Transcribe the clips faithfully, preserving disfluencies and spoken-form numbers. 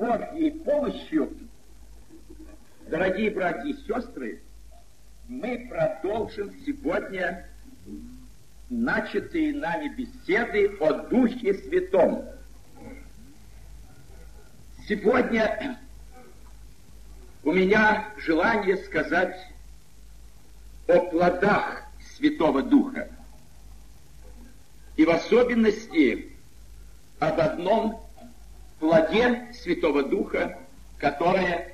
Божьей помощью, дорогие братья и сестры, мы продолжим сегодня начатые нами беседы о Духе Святом. Сегодня у меня желание сказать о плодах Святого Духа. И в особенности об одном плоде Святого Духа, которое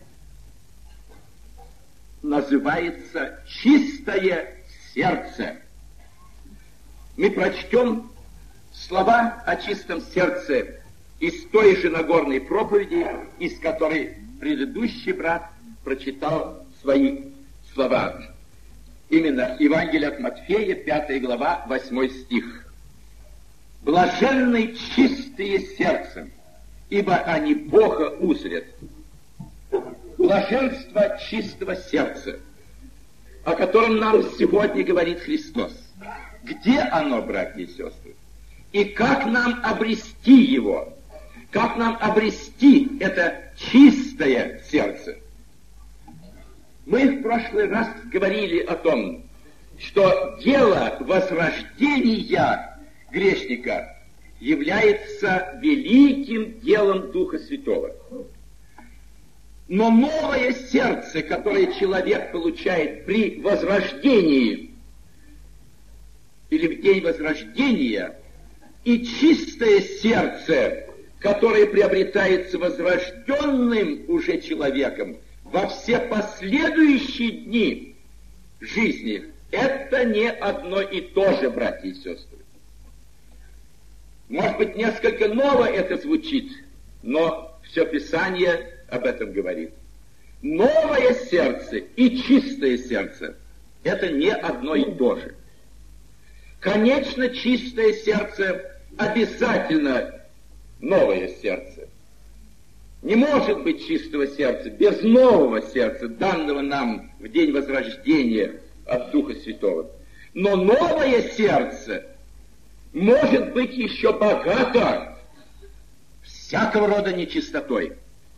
называется «чистое сердце». Мы прочтем слова о чистом сердце из той же Нагорной проповеди, из которой предыдущий брат прочитал свои слова. Именно Евангелие от Матфея, пятая глава, восьмой стих. «Блаженны чистые сердцем, ибо они Бога узрят». Блаженство чистого сердца, о котором нам сегодня говорит Христос. Где оно, братья и сестры? И как нам обрести его? Как нам обрести это чистое сердце? Мы в прошлый раз говорили о том, что дело возрождения грешника является великим делом Духа Святого. Но новое сердце, которое человек получает при возрождении или в день возрождения, и чистое сердце, которое приобретается возрожденным уже человеком во все последующие дни жизни, это не одно и то же, братья и сестры. Может быть, несколько ново это звучит, но все Писание об этом говорит. Новое сердце и чистое сердце — это не одно и то же. Конечно, чистое сердце обязательно новое сердце. Не может быть чистого сердца без нового сердца, данного нам в день возрождения от Духа Святого. Но новое сердце может быть еще богато всякого рода нечистотой,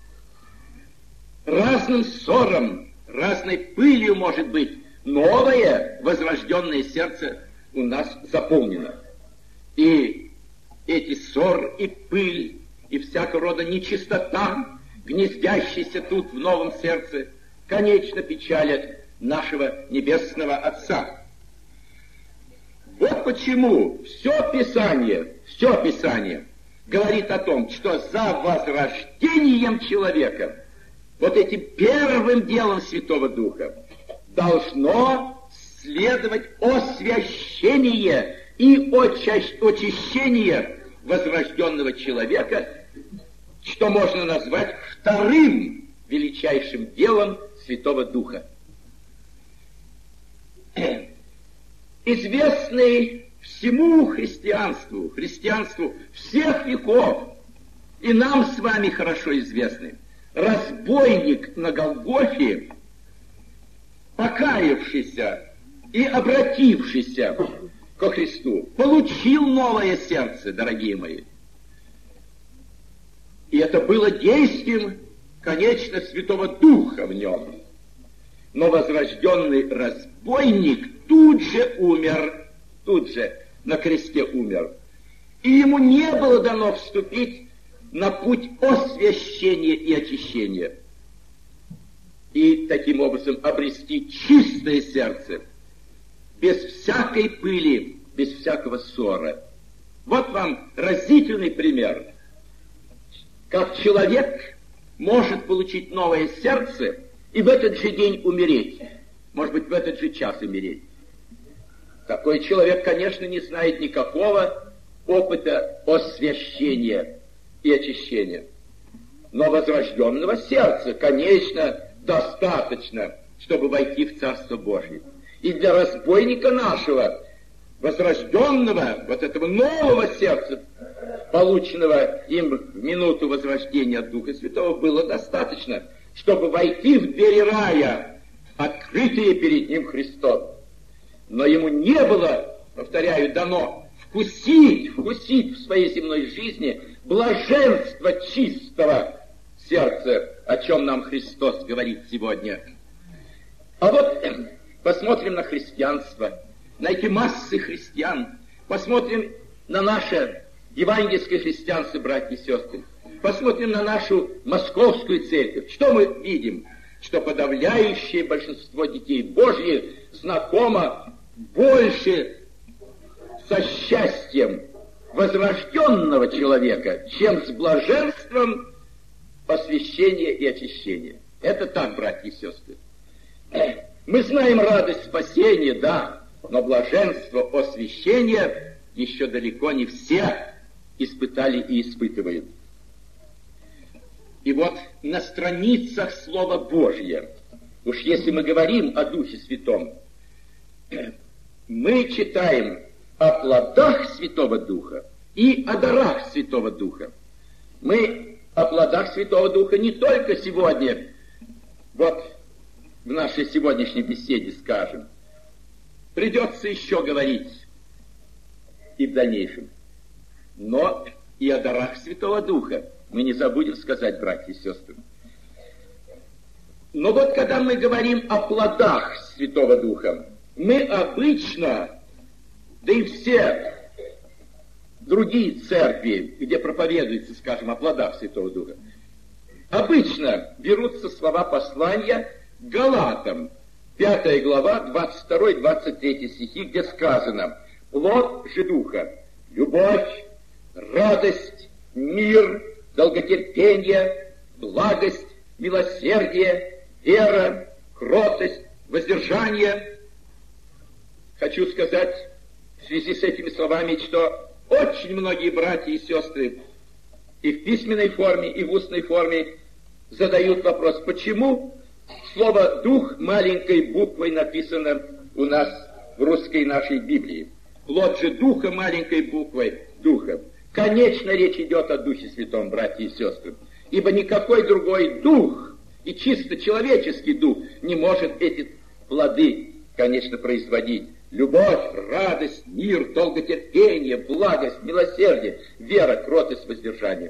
разным ссором, разной пылью, может быть. Новое возрожденное сердце у нас заполнено. И эти ссор и пыль, и всякого рода нечистота, гнездящаяся тут в новом сердце, конечно печалят нашего Небесного Отца. Вот почему все Писание, все Писание говорит о том, что за возрождением человека, вот этим первым делом Святого Духа, должно следовать освящение и очищение возрожденного человека, что можно назвать вторым величайшим делом Святого Духа. Известный всему христианству, христианству всех веков, и нам с вами хорошо известный, разбойник на Голгофе, покаявшийся и обратившийся ко Христу, получил новое сердце, дорогие мои. И это было действием, конечно, Святого Духа в нем. Но возрожденный разбойник тут же умер, тут же на кресте умер. И ему не было дано вступить на путь освящения и очищения. И таким образом обрести чистое сердце, без всякой пыли, без всякого ссора. Вот вам разительный пример, как человек может получить новое сердце и в этот же день умереть, может быть, в этот же час умереть. Такой человек, конечно, не знает никакого опыта освящения и очищения. Но возрожденного сердца, конечно, достаточно, чтобы войти в Царство Божие. И для разбойника нашего, возрожденного, вот этого нового сердца, полученного им в минуту возрождения от Духа Святого, было достаточно, чтобы войти в двери рая, открытые перед ним Христом. Но ему не было, повторяю, дано вкусить, вкусить в своей земной жизни блаженство чистого сердце, о чем нам Христос говорит сегодня. А вот посмотрим на христианство, на эти массы христиан, посмотрим на наше евангельское христианство, братья и сестры, посмотрим на нашу московскую церковь. Что мы видим? Что подавляющее большинство детей Божьих знакомо больше со счастьем возрожденного человека, чем с блаженством освящения и очищения. Это так, братья и сестры. Мы знаем радость спасения, да, но блаженство освящения еще далеко не все испытали и испытывают. И вот на страницах Слова Божьего, уж если мы говорим о Духе Святом, мы читаем о плодах Святого Духа и о дарах Святого Духа. Мы о плодах Святого Духа не только сегодня, вот в нашей сегодняшней беседе скажем. Придется еще говорить и в дальнейшем. Но и о дарах Святого Духа мы не забудем сказать, братья и сестры. Но вот когда мы говорим о плодах Святого Духа, мы обычно, да и все другие церкви, где проповедуется, скажем, о плодах Святого Духа, обычно берутся слова послания Галатам, пятая глава, двадцать второй двадцать третий стихи, где сказано: плод же Духа, любовь, радость, мир, долготерпение, благость, милосердие, вера, кротость, воздержание. Хочу сказать в связи с этими словами, что очень многие братья и сестры и в письменной форме, и в устной форме задают вопрос, почему слово «дух» маленькой буквой написано у нас в русской нашей Библии. Плод же Духа маленькой буквой «Духа». Конечно, речь идет о Духе Святом, братья и сестры, ибо никакой другой дух, и чисто человеческий дух, не может эти плоды, конечно, производить. Любовь, радость, мир, долготерпение, благость, милосердие, вера, кротость, воздержание.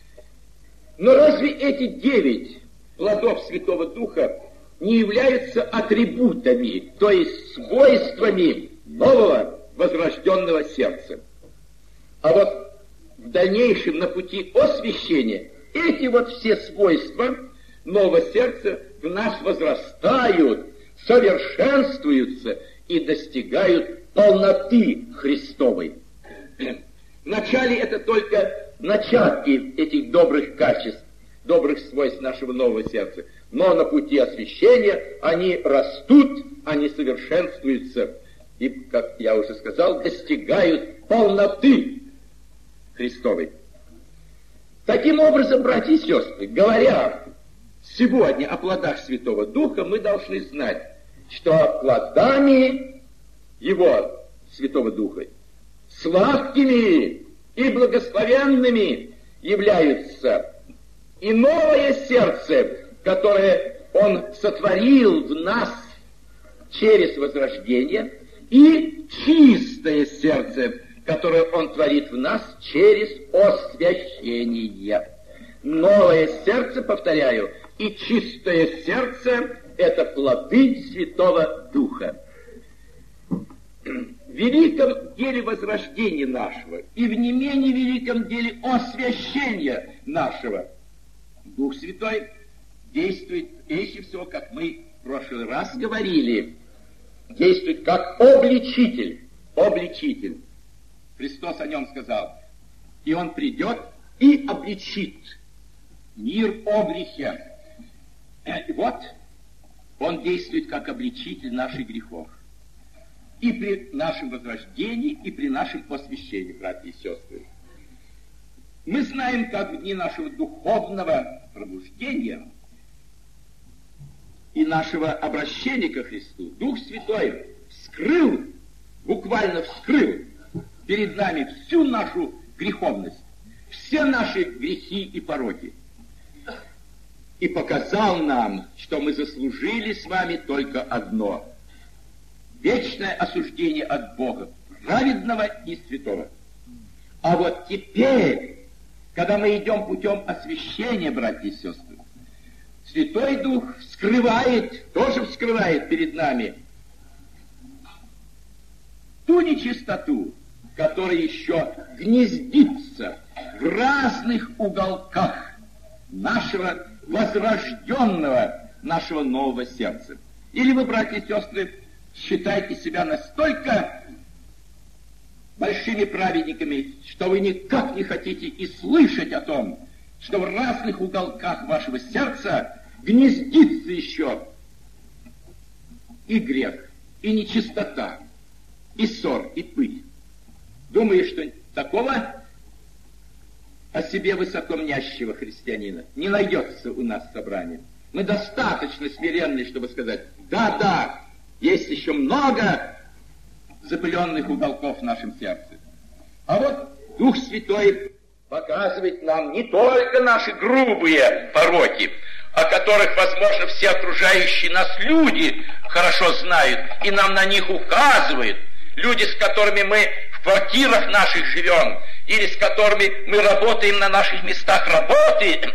Но разве эти девять плодов Святого Духа не являются атрибутами, то есть свойствами нового возрожденного сердца? А вот в дальнейшем на пути освящения эти вот все свойства нового сердца в нас возрастают, совершенствуются и достигают полноты Христовой. Вначале это только начатки этих добрых качеств, добрых свойств нашего нового сердца. Но на пути освящения они растут, они совершенствуются и, как я уже сказал, достигают полноты Христовой. Таким образом, братья и сестры, говоря сегодня о плодах Святого Духа, мы должны знать, что плодами Его, Святого Духа, сладкими и благословенными являются и новое сердце, которое Он сотворил в нас через возрождение, и чистое сердце, которое Он творит в нас через освящение. Новое сердце, повторяю, и чистое сердце — это плоды Святого Духа. В великом деле возрождения нашего и в не менее великом деле освящения нашего Дух Святой действует прежде всего, как мы в прошлый раз говорили, действует как обличитель. Обличитель. Христос о нем сказал: и Он придет и обличит мир обличья. И вот Он действует как обличитель наших грехов. И при нашем возрождении, и при нашем посвящении, братья и сестры. Мы знаем, как в дни нашего духовного пробуждения и нашего обращения ко Христу Дух Святой вскрыл, буквально вскрыл перед нами всю нашу греховность, все наши грехи и пороки. И показал нам, что мы заслужили с вами только одно — вечное осуждение от Бога, праведного и святого. А вот теперь когда мы идем путем освящения, братья и сестры, Святой Дух вскрывает, тоже вскрывает перед нами ту нечистоту, которая еще гнездится в разных уголках нашего возрожденного, нашего нового сердца. Или вы, братья и сестры, считаете себя настолько большими праведниками, что вы никак не хотите и слышать о том, что в разных уголках вашего сердца гнездится еще и грех, и нечистота, и ссор, и пыль. Думаю, что такого о себе высокомнящего христианина не найдется у нас в собрании. Мы достаточно смиренны, чтобы сказать: да-да, есть еще много запыленных уголков в нашем сердце. А вот Дух Святой показывает нам не только наши грубые пороки, о которых, возможно, все окружающие нас люди хорошо знают, и нам на них указывают, люди, с которыми мы в квартирах наших живем, или с которыми мы работаем на наших местах работы,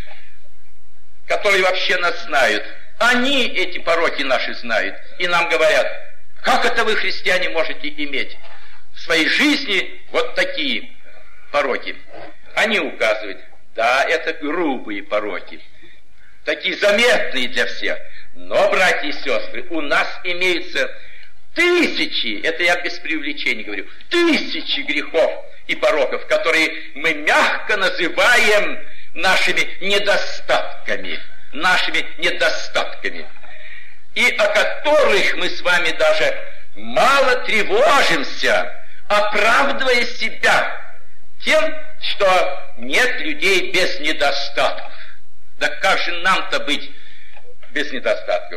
которые вообще нас знают. Они эти пороки наши знают, и нам говорят: как это вы, христиане, можете иметь в своей жизни вот такие пороки? Они указывают: да, это грубые пороки, такие заметные для всех. Но, братья и сестры, у нас имеются тысячи, это я без преувеличения говорю, тысячи грехов и пороков, которые мы мягко называем нашими недостатками, нашими недостатками, и о которых мы с вами даже мало тревожимся, оправдывая себя тем, что нет людей без недостатков. Да как же нам-то быть без недостатков?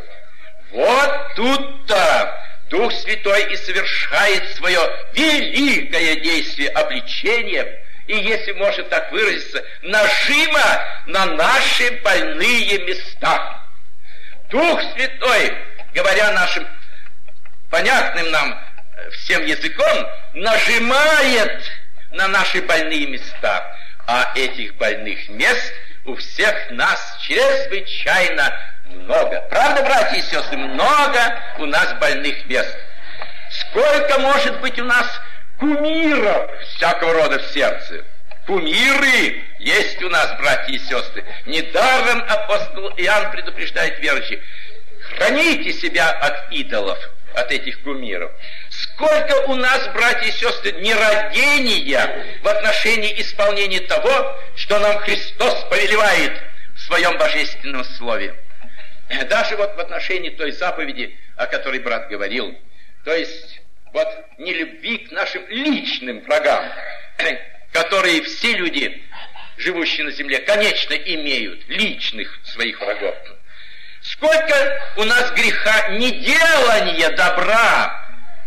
Вот тут-то Дух Святой и совершает свое великое действие обличения, и, если можно так выразиться, нажима на наши больные места. Дух Святой, говоря нашим понятным нам всем языком, нажимает на наши больные места, а этих больных мест у всех нас чрезвычайно много. Правда, братья и сестры, много у нас больных мест. Сколько может быть у нас кумиров всякого рода в сердце? Кумиры есть у нас, братья и сестры. Недаром апостол Иоанн предупреждает верующих: храните себя от идолов, от этих кумиров. Сколько у нас, братья и сестры, нерадения в отношении исполнения того, что нам Христос повелевает в своем божественном слове. Даже вот в отношении той заповеди, о которой брат говорил, то есть вот нелюбви к нашим личным врагам, которые все люди, живущие на земле, конечно, имеют личных своих врагов. Сколько у нас греха неделания добра,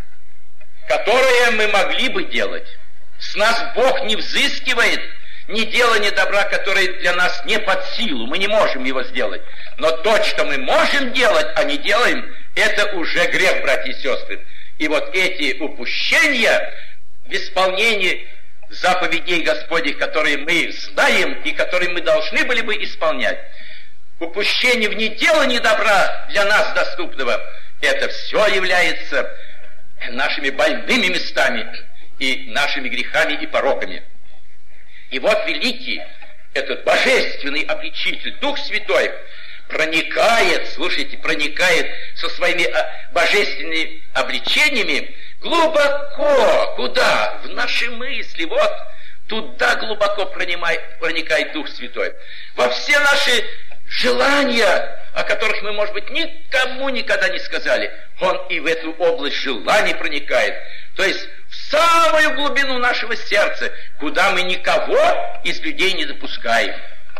которое мы могли бы делать. С нас Бог не взыскивает неделание добра, которое для нас не под силу, мы не можем его сделать. Но то, что мы можем делать, а не делаем, это уже грех, братья и сестры. И вот эти упущения в исполнении заповедей Господних, которые мы знаем и которые мы должны были бы исполнять, упущение в неделании добра для нас доступного, это все является нашими больными местами и нашими грехами и пороками. И вот великий этот божественный обличитель, Дух Святой, проникает, слушайте, проникает со своими божественными обличениями глубоко, куда? В наши мысли, вот туда глубоко проникает, проникает Дух Святой. Во все наши желания, о которых мы, может быть, никому никогда не сказали, Он и в эту область желаний проникает. То есть в самую глубину нашего сердца, куда мы никого из людей не допускаем.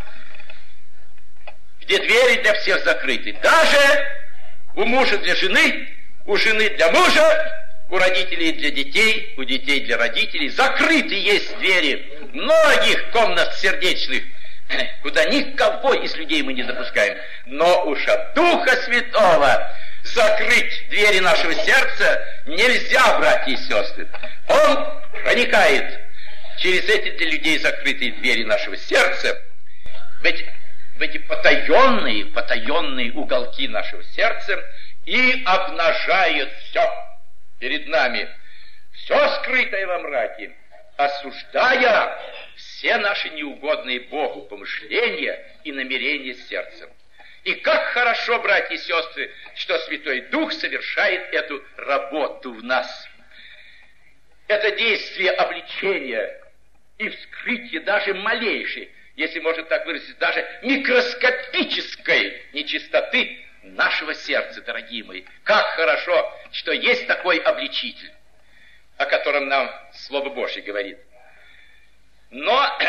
Где двери для всех закрыты. Даже у мужа для жены, у жены для мужа, у родителей для детей, у детей для родителей. Закрыты есть двери многих комнат сердечных, куда никого из людей мы не допускаем. Но уж от Духа Святого закрыть двери нашего сердца нельзя, братья и сестры. Он проникает через эти для людей закрытые двери нашего сердца, в эти, в эти потаенные, потаенные уголки нашего сердца и обнажает все перед нами, все скрытое во мраке, осуждая все наши неугодные Богу помышления и намерения сердца. И как хорошо, братья и сестры, что Святой Дух совершает эту работу в нас. Это действие обличения и вскрытие даже малейшей, если можно так выразиться, даже микроскопической нечистоты нашего сердца, дорогие мои. Как хорошо, что есть такой обличитель, о котором нам Слово Божье говорит. Но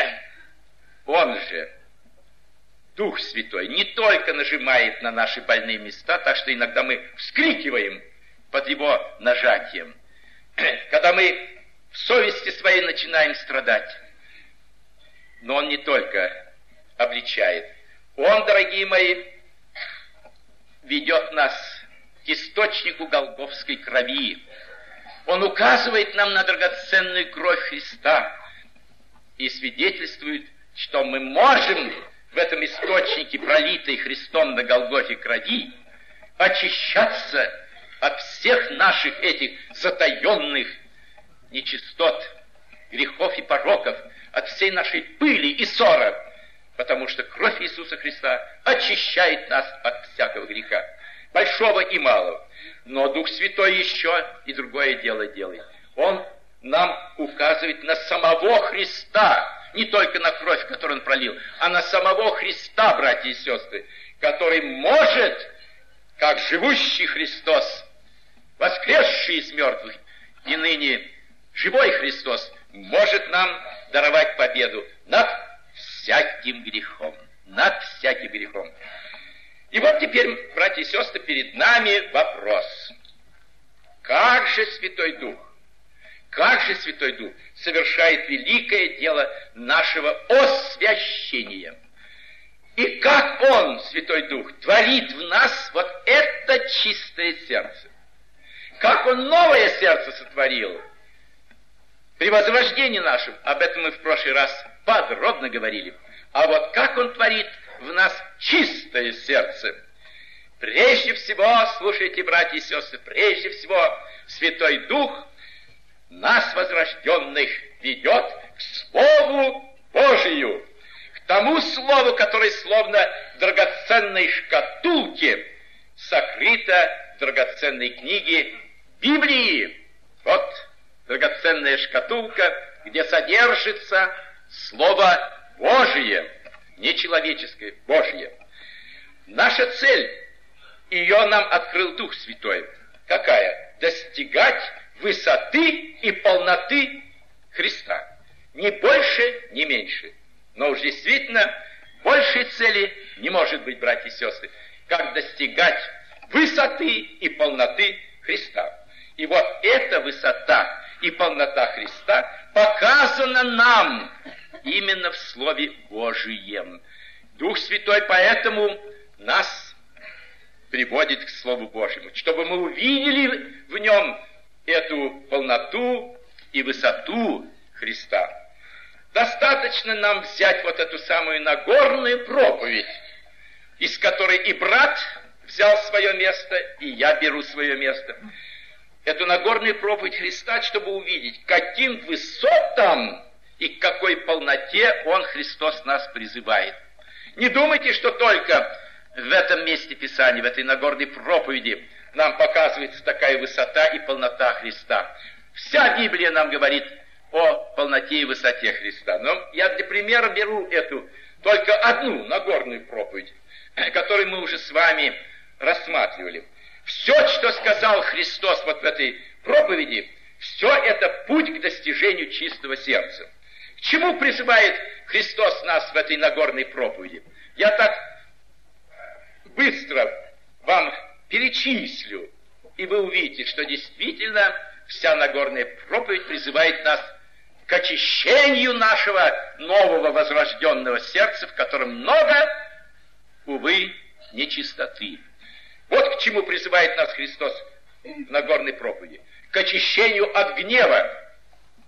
Он же, Дух Святой, не только нажимает на наши больные места, так что иногда мы вскрикиваем под Его нажатием, когда мы в совести своей начинаем страдать. Но Он не только обличает. Он, дорогие мои, ведет нас к источнику голгофской крови. Он указывает нам на драгоценную кровь Христа и свидетельствует, что мы можем в этом источнике, пролитой Христом на Голгофе крови, очищаться от всех наших этих затаенных нечистот, грехов и пороков, от всей нашей пыли и ссора, потому что кровь Иисуса Христа очищает нас от всякого греха, большого и малого. Но Дух Святой еще и другое дело делает. Он нам указывает на самого Христа, не только на кровь, которую Он пролил, а на самого Христа, братья и сестры, который может, как живущий Христос, воскресший из мертвых, и ныне живой Христос, может нам даровать победу над всяким грехом, над всяким грехом. И вот теперь, братья и сестры, перед нами вопрос. Как же Святой Дух, как же Святой Дух совершает великое дело нашего освящения? И как Он, Святой Дух, творит в нас вот это чистое сердце? Как Он новое сердце сотворил? При возрождении нашем, об этом мы в прошлый раз подробно говорили. А вот как Он творит в нас чистое сердце? Прежде всего, слушайте, братья и сестры, прежде всего, Святой Дух нас, возрожденных, ведет к Слову Божию, к тому Слову, которое словно в драгоценной шкатулке сокрыто в драгоценной книге Библии. Вот драгоценная шкатулка, где содержится Слово Божие, не человеческое, Божье. Наша цель, ее нам открыл Дух Святой, какая? Достигать высоты и полноты Христа. Ни больше, ни меньше. Но уж действительно, большей цели не может быть, братья и сестры, как достигать высоты и полноты Христа. И вот эта высота и полнота Христа показана нам именно в Слове Божием. Дух Святой поэтому нас приводит к Слову Божьему, чтобы мы увидели в нем эту полноту и высоту Христа. Достаточно нам взять вот эту самую Нагорную проповедь, из которой и брат взял свое место, и я беру свое место. Эту Нагорную проповедь Христа, чтобы увидеть, каким высотам и к какой полноте Он, Христос, нас призывает. Не думайте, что только в этом месте Писания, в этой Нагорной проповеди нам показывается такая высота и полнота Христа. Вся Библия нам говорит о полноте и высоте Христа. Но я для примера беру эту, только одну Нагорную проповедь, которую мы уже с вами рассматривали. Все, что сказал Христос вот в этой проповеди, все это путь к достижению чистого сердца. К чему призывает Христос нас в этой Нагорной проповеди? Я так быстро вам перечислю, и вы увидите, что действительно вся Нагорная проповедь призывает нас к очищению нашего нового возрожденного сердца, в котором много, увы, нечистоты. Вот к чему призывает нас Христос в Нагорной проповеди. К очищению от гнева,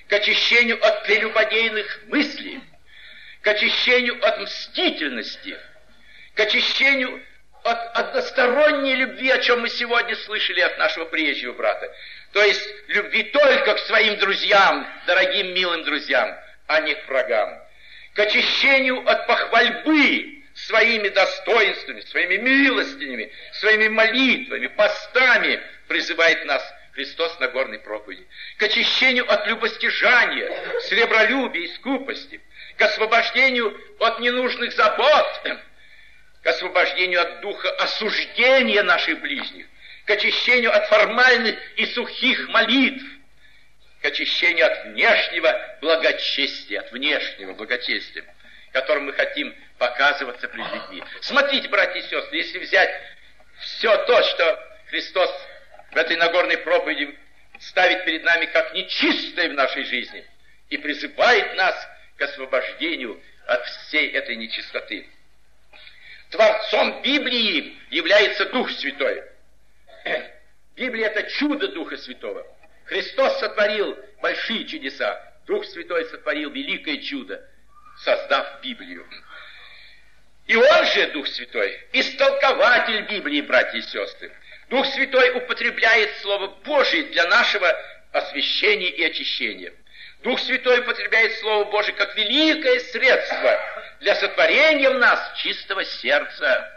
к очищению от прелюбодейных мыслей, к очищению от мстительности, к очищению от односторонней любви, о чем мы сегодня слышали от нашего приезжего брата. То есть любви только к своим друзьям, дорогим, милым друзьям, а не к врагам. К очищению от похвальбы своими достоинствами, своими милостинями, своими молитвами, постами призывает нас Христос на горной проповеди. К очищению от любостяжания, сребролюбия и скупости, к освобождению от ненужных забот, к освобождению от духа осуждения наших ближних, к очищению от формальных и сухих молитв, к очищению от внешнего благочестия, от внешнего благочестия, которым мы хотим показываться пред людьми. Смотрите, братья и сестры, если взять все то, что Христос в этой Нагорной проповеди ставит перед нами как нечистое в нашей жизни и призывает нас к освобождению от всей этой нечистоты. Творцом Библии является Дух Святой. Библия — это чудо Духа Святого. Христос сотворил большие чудеса. Дух Святой сотворил великое чудо, создав Библию. И Он же, Дух Святой, истолкователь Библии, братья и сестры. Дух Святой употребляет Слово Божие для нашего освящения и очищения. Дух Святой употребляет Слово Божие как великое средство для сотворения в нас чистого сердца.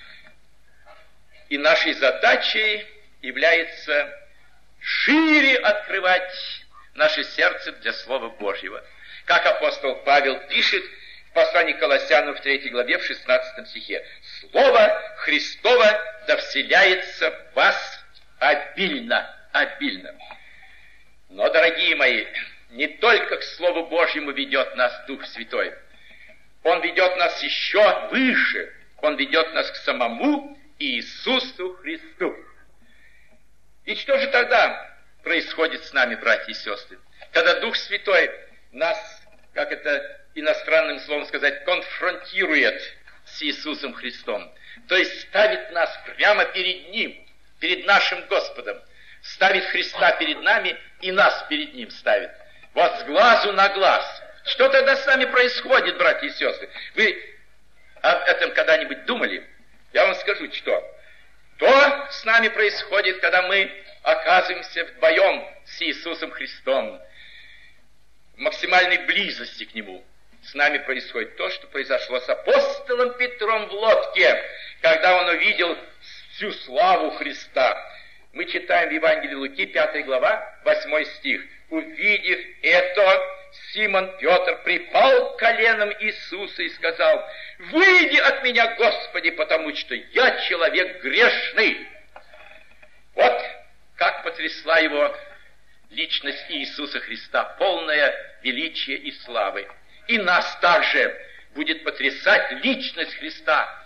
И нашей задачей является шире открывать наше сердце для Слова Божьего. Как апостол Павел пишет в послании к Колоссянам в третьей главе, в шестнадцатом стихе: «Слово Христово да вселяется в вас обильно, обильно». Но, дорогие мои, не только к Слову Божьему ведет нас Дух Святой. Он ведет нас еще выше. Он ведет нас к самому Иисусу Христу. И что же тогда происходит с нами, братья и сестры? Когда Дух Святой нас, как это иностранным словом сказать, конфронтирует с Иисусом Христом, то есть ставит нас прямо перед Ним, перед нашим Господом, ставит Христа перед нами и нас перед Ним ставит. Вот с глазу на глаз. Что тогда с нами происходит, братья и сестры? Вы об этом когда-нибудь думали? Я вам скажу, что. То с нами происходит, когда мы оказываемся вдвоем с Иисусом Христом, в максимальной близости к Нему. С нами происходит то, что произошло с апостолом Петром в лодке, когда он увидел всю славу Христа. Мы читаем в Евангелии Луки, пятая глава, восьмой стих. «Увидев это, Симон Петр припал к коленам Иисуса и сказал: „Выйди от меня, Господи, потому что я человек грешный“». Вот как потрясла его личность Иисуса Христа, полная величия и славы. И нас также будет потрясать личность Христа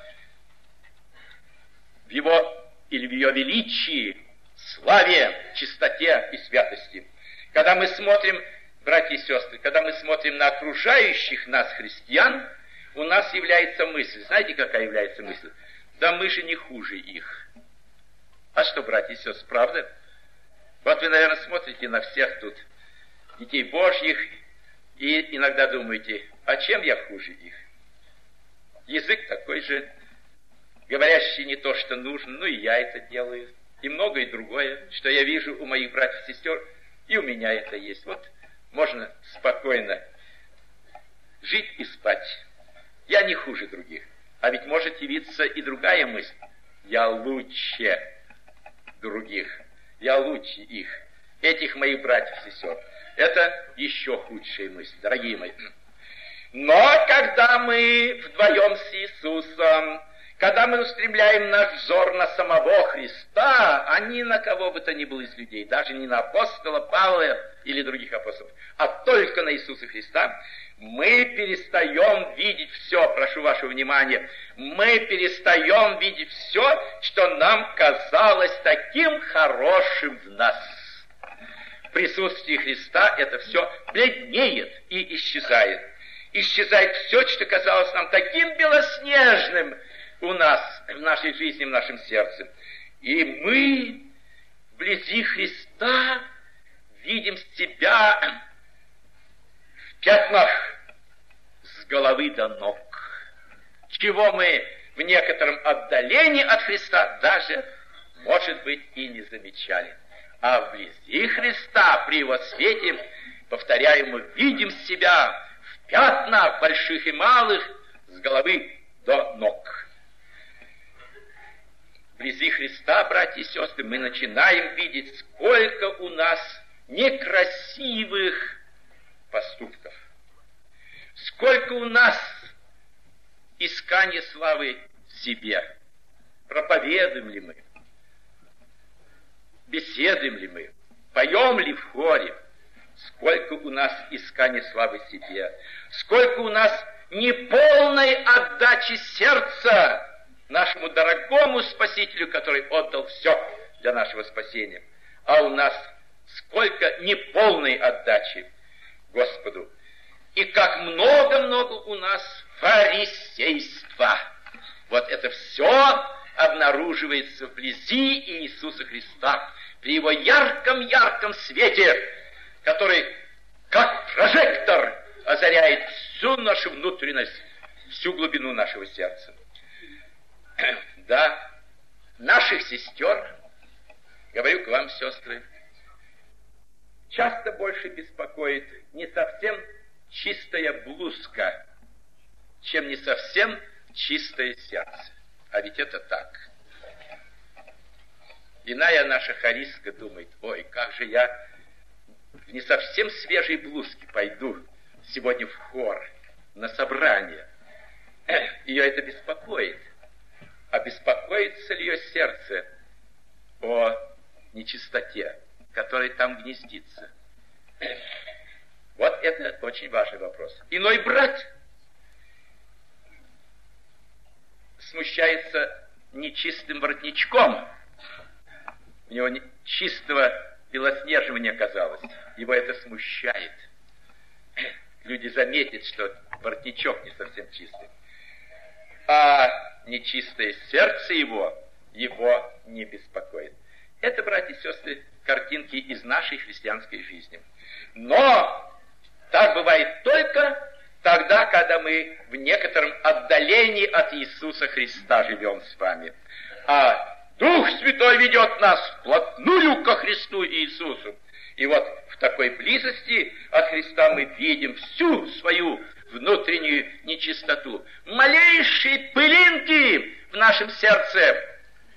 в его или в ее величии, славе, чистоте и святости. Когда мы смотрим, братья и сестры, когда мы смотрим на окружающих нас христиан, у нас является мысль. Знаете, какая является мысль? Да мы же не хуже их. А что, братья и сестры, правда? Вот вы, наверное, смотрите на всех тут детей Божьих и иногда думаете: а чем я хуже их? Язык такой же, говорящий не то, что нужно, ну и я это делаю. И многое другое, что я вижу у моих братьев и сестер, и у меня это есть. Вот можно спокойно жить и спать. Я не хуже других. А ведь может явиться и другая мысль. Я лучше других. Я лучше их. Этих моих братьев и сестер. Это еще худшая мысль, дорогие мои. Но когда мы вдвоем с Иисусом, когда мы устремляем наш взор на самого Христа, а не на кого бы то ни было из людей, даже не на апостола Павла или других апостолов, а только на Иисуса Христа, мы перестаем видеть все, прошу вашего внимания, мы перестаем видеть все, что нам казалось таким хорошим в нас. В присутствии Христа это все бледнеет и исчезает. Исчезает все, что казалось нам таким белоснежным у нас, в нашей жизни, в нашем сердце. И мы вблизи Христа видим себя пятнах с головы до ног, чего мы в некотором отдалении от Христа даже, может быть, и не замечали. А вблизи Христа, при его свете, повторяю, мы видим себя в пятнах больших и малых с головы до ног. Вблизи Христа, братья и сестры, мы начинаем видеть, сколько у нас некрасивых поступков, сколько у нас искания славы себе. Проповедуем ли мы? Беседуем ли мы? Поем ли в хоре? Сколько у нас искания славы себе? Сколько у нас неполной отдачи сердца нашему дорогому Спасителю, который отдал все для нашего спасения. А у нас сколько неполной отдачи Господу. И как много-много у нас фарисейства. Вот это все обнаруживается вблизи Иисуса Христа, при его ярком-ярком свете, который, как прожектор, озаряет всю нашу внутренность, всю глубину нашего сердца. Да, наших сестер, говорю к вам, сестры, часто больше беспокоит не совсем чистая блузка, чем не совсем чистое сердце. А ведь это так. Иная наша хористка думает: ой, как же я в не совсем свежей блузке пойду сегодня в хор, на собрание. Ее это беспокоит. А беспокоится ли ее сердце о нечистоте, которая там гнездится? Вот это очень важный вопрос. Иной брат смущается нечистым воротничком. У него чистого белоснежного не оказалось. Его это смущает. Люди заметят, что воротничок не совсем чистый. А нечистое сердце его, его не беспокоит. Это, братья и сестры, картинки из нашей христианской жизни. Но так бывает только тогда, когда мы в некотором отдалении от Иисуса Христа живем с вами. А Дух Святой ведет нас вплотную ко Христу Иисусу. И вот в такой близости от Христа мы видим всю свою внутреннюю нечистоту. Малейшие пылинки в нашем сердце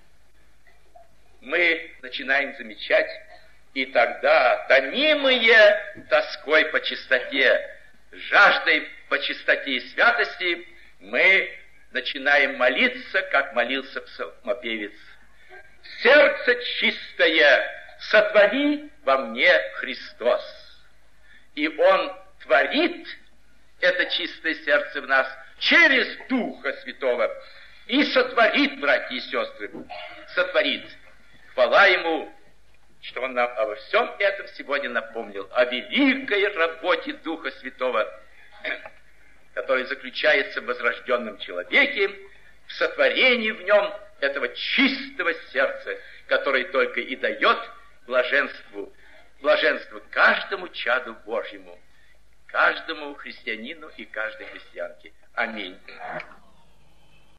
мы начинаем замечать, и тогда, томимые тоской по чистоте, жаждой по чистоте и святости, мы начинаем молиться, как молился псалмопевец: «Сердце чистое сотвори во мне, Христос». И Он творит это чистое сердце в нас через Духа Святого и сотворит, братья и сестры, сотворит. Хвала Ему, что Он нам обо всем этом сегодня напомнил, о великой работе Духа Святого, которая заключается в возрожденном человеке, в сотворении в нем этого чистого сердца, которое только и дает блаженству, блаженство каждому чаду Божьему, каждому христианину и каждой христианке. Аминь.